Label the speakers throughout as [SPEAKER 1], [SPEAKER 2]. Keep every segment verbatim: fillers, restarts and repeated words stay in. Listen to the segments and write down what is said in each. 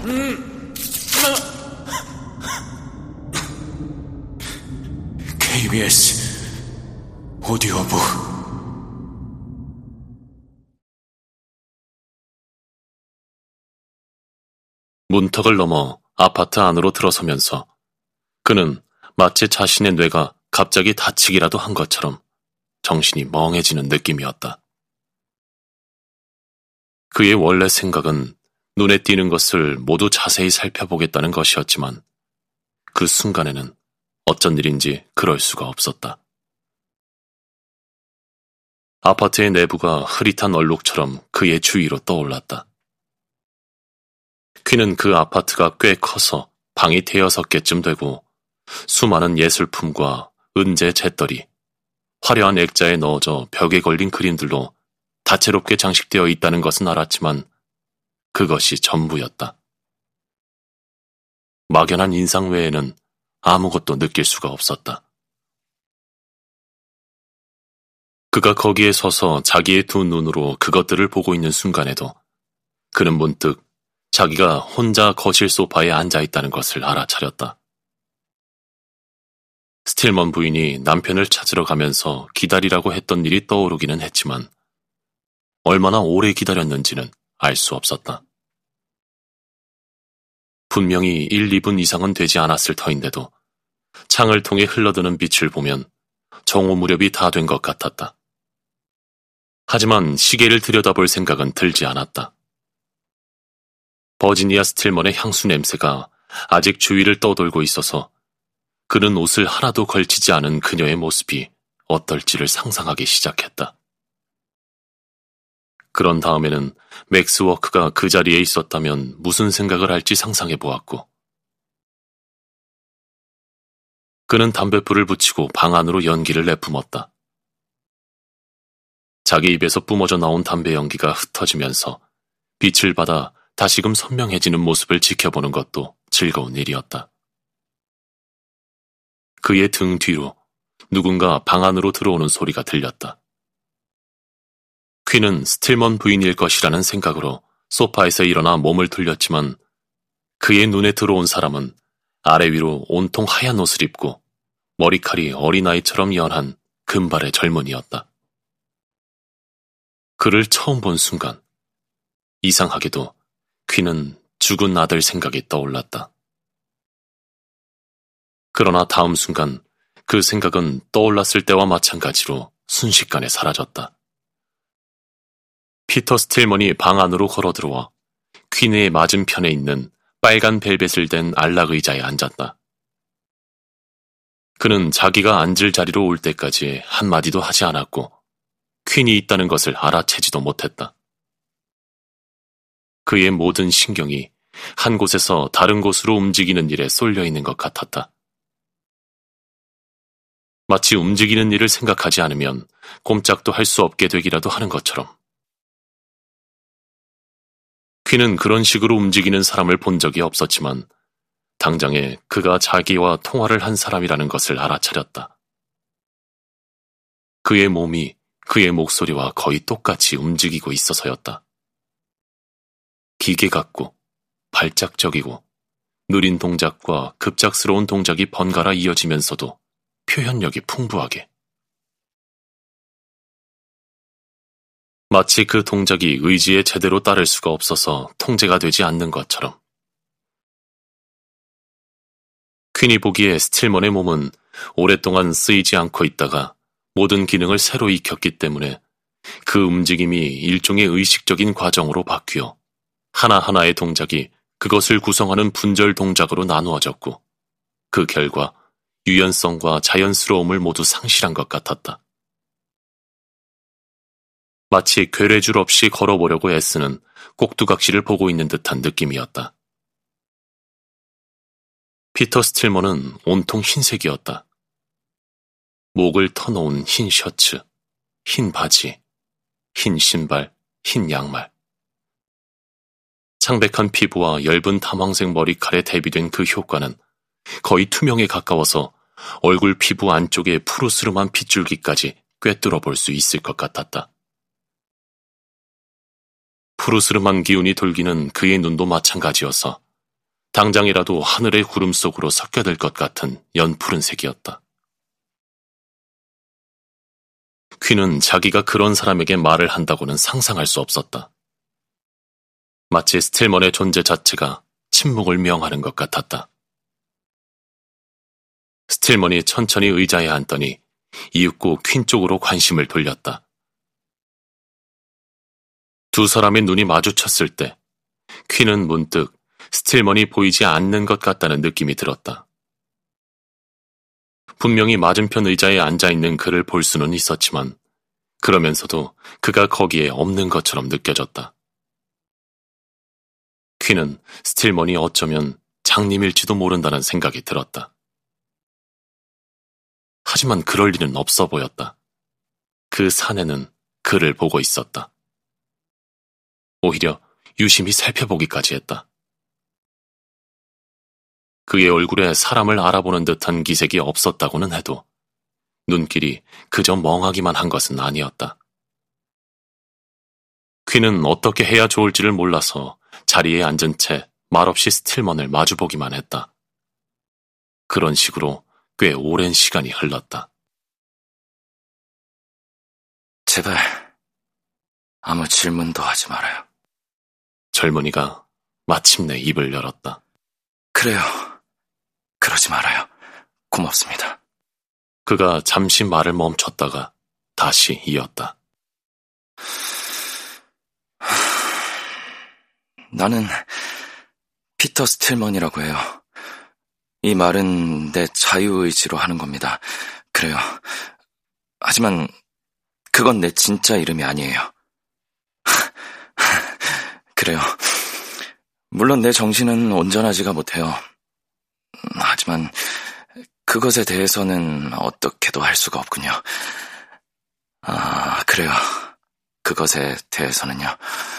[SPEAKER 1] 케이비에스 오디오북.
[SPEAKER 2] 문턱을 넘어 아파트 안으로 들어서면서 그는 마치 자신의 뇌가 갑자기 다치기라도 한 것처럼 정신이 멍해지는 느낌이었다. 그의 원래 생각은 눈에 띄는 것을 모두 자세히 살펴보겠다는 것이었지만 그 순간에는 어쩐 일인지 그럴 수가 없었다. 아파트의 내부가 흐릿한 얼룩처럼 그의 주위로 떠올랐다. 퀸은 그 아파트가 꽤 커서 방이 대여섯 개쯤 되고 수많은 예술품과 은재 재떨이, 화려한 액자에 넣어져 벽에 걸린 그림들로 다채롭게 장식되어 있다는 것은 알았지만 그것이 전부였다. 막연한 인상 외에는 아무것도 느낄 수가 없었다. 그가 거기에 서서 자기의 두 눈으로 그것들을 보고 있는 순간에도 그는 문득 자기가 혼자 거실 소파에 앉아있다는 것을 알아차렸다. 스틸먼 부인이 남편을 찾으러 가면서 기다리라고 했던 일이 떠오르기는 했지만 얼마나 오래 기다렸는지는 알 수 없었다. 분명히 일, 이 분 이상은 되지 않았을 터인데도 창을 통해 흘러드는 빛을 보면 정오 무렵이 다 된 것 같았다. 하지만 시계를 들여다볼 생각은 들지 않았다. 버지니아 스틸먼의 향수 냄새가 아직 주위를 떠돌고 있어서 그는 옷을 하나도 걸치지 않은 그녀의 모습이 어떨지를 상상하기 시작했다. 그런 다음에는 맥스워크가 그 자리에 있었다면 무슨 생각을 할지 상상해 보았고 그는 담뱃불을 붙이고 방 안으로 연기를 내뿜었다. 자기 입에서 뿜어져 나온 담배 연기가 흩어지면서 빛을 받아 다시금 선명해지는 모습을 지켜보는 것도 즐거운 일이었다. 그의 등 뒤로 누군가 방 안으로 들어오는 소리가 들렸다. 퀸은 스틸먼 부인일 것이라는 생각으로 소파에서 일어나 몸을 돌렸지만 그의 눈에 들어온 사람은 아래 위로 온통 하얀 옷을 입고 머리칼이 어린아이처럼 연한 금발의 젊은이였다. 그를 처음 본 순간 이상하게도 퀸은 죽은 아들 생각이 떠올랐다. 그러나 다음 순간 그 생각은 떠올랐을 때와 마찬가지로 순식간에 사라졌다. 피터 스틸먼이 방 안으로 걸어 들어와 퀸의 맞은편에 있는 빨간 벨벳을 댄 안락 의자에 앉았다. 그는 자기가 앉을 자리로 올 때까지 한마디도 하지 않았고 퀸이 있다는 것을 알아채지도 못했다. 그의 모든 신경이 한 곳에서 다른 곳으로 움직이는 일에 쏠려 있는 것 같았다. 마치 움직이는 일을 생각하지 않으면 꼼짝도 할 수 없게 되기라도 하는 것처럼. 퀸은 그런 식으로 움직이는 사람을 본 적이 없었지만 당장에 그가 자기와 통화를 한 사람이라는 것을 알아차렸다. 그의 몸이 그의 목소리와 거의 똑같이 움직이고 있어서였다. 기계 같고 발작적이고 느린 동작과 급작스러운 동작이 번갈아 이어지면서도 표현력이 풍부하게. 마치 그 동작이 의지에 제대로 따를 수가 없어서 통제가 되지 않는 것처럼. 퀸이 보기에 스틸먼의 몸은 오랫동안 쓰이지 않고 있다가 모든 기능을 새로 익혔기 때문에 그 움직임이 일종의 의식적인 과정으로 바뀌어 하나하나의 동작이 그것을 구성하는 분절 동작으로 나누어졌고 그 결과 유연성과 자연스러움을 모두 상실한 것 같았다. 마치 괴뢰줄 없이 걸어보려고 애쓰는 꼭두각시를 보고 있는 듯한 느낌이었다. 피터 스틸먼은 온통 흰색이었다. 목을 터놓은 흰 셔츠, 흰 바지, 흰 신발, 흰 양말. 창백한 피부와 엷은 탐황색 머리칼에 대비된 그 효과는 거의 투명에 가까워서 얼굴 피부 안쪽의 푸르스름한 핏줄기까지 꿰뚫어 볼 수 있을 것 같았다. 푸르스름한 기운이 돌기는 그의 눈도 마찬가지여서 당장이라도 하늘의 구름 속으로 섞여들 것 같은 연푸른색이었다. 퀸은 자기가 그런 사람에게 말을 한다고는 상상할 수 없었다. 마치 스틸먼의 존재 자체가 침묵을 명하는 것 같았다. 스틸먼이 천천히 의자에 앉더니 이윽고 퀸 쪽으로 관심을 돌렸다. 두 사람의 눈이 마주쳤을 때 퀸은 문득 스틸먼이 보이지 않는 것 같다는 느낌이 들었다. 분명히 맞은편 의자에 앉아있는 그를 볼 수는 있었지만 그러면서도 그가 거기에 없는 것처럼 느껴졌다. 퀸은 스틸먼이 어쩌면 장님일지도 모른다는 생각이 들었다. 하지만 그럴 리는 없어 보였다. 그 사내는 그를 보고 있었다. 오히려 유심히 살펴보기까지 했다. 그의 얼굴에 사람을 알아보는 듯한 기색이 없었다고는 해도 눈길이 그저 멍하기만 한 것은 아니었다. 퀸은 어떻게 해야 좋을지를 몰라서 자리에 앉은 채 말없이 스틸먼을 마주보기만 했다. 그런 식으로 꽤 오랜 시간이 흘렀다.
[SPEAKER 3] 제발 아무 질문도 하지 말아요.
[SPEAKER 2] 젊은이가 마침내 입을 열었다.
[SPEAKER 3] 그래요. 그러지 말아요. 고맙습니다.
[SPEAKER 2] 그가 잠시 말을 멈췄다가 다시 이었다.
[SPEAKER 3] 나는 피터 스틸먼이라고 해요. 이 말은 내 자유의지로 하는 겁니다. 그래요. 하지만 그건 내 진짜 이름이 아니에요. 그래요. 물론 내 정신은 온전하지가 못해요. 하지만 그것에 대해서는 어떻게도 할 수가 없군요. 아, 그래요. 그것에 대해서는요.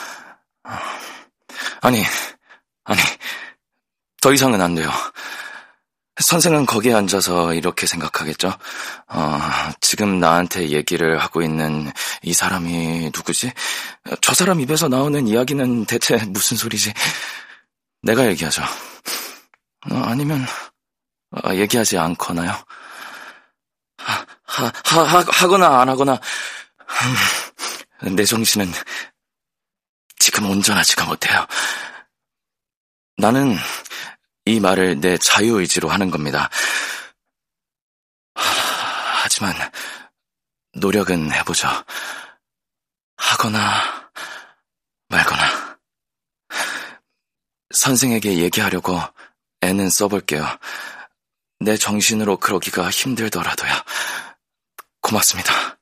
[SPEAKER 3] 아니, 아니, 더 이상은 안 돼요. 선생은 거기에 앉아서 이렇게 생각하겠죠? 어, 지금 나한테 얘기를 하고 있는 이 사람이 누구지? 저 사람 입에서 나오는 이야기는 대체 무슨 소리지? 내가 얘기하죠. 어, 아니면 어, 얘기하지 않거나요? 하, 하, 하, 하거나 안 하거나 음, 내 정신은 지금 온전하지가 못해요. 나는 이 말을 내 자유의지로 하는 겁니다. 하, 하지만 노력은 해보죠. 하거나 말거나. 선생에게 얘기하려고 애는 써볼게요. 내 정신으로 그러기가 힘들더라도요. 고맙습니다.